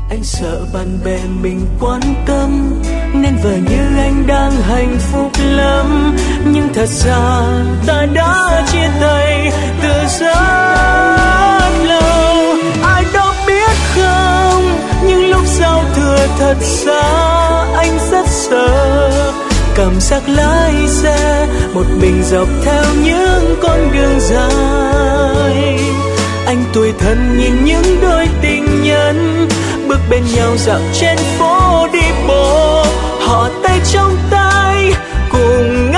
Anh sợ bạn bè mình quan tâm nên vờ như anh đang hạnh phúc lắm, nhưng thật ra ta đã chia tay từ rất lâu. Ai đó biết không, nhưng lúc giao thừa thật xa anh rất sợ. Cảm giác lái xe một mình dọc theo những con đường dài. Anh tủi thân nhìn những đôi tình nhân bước bên nhau dạo trên phố đi bộ, họ tay trong tay cùng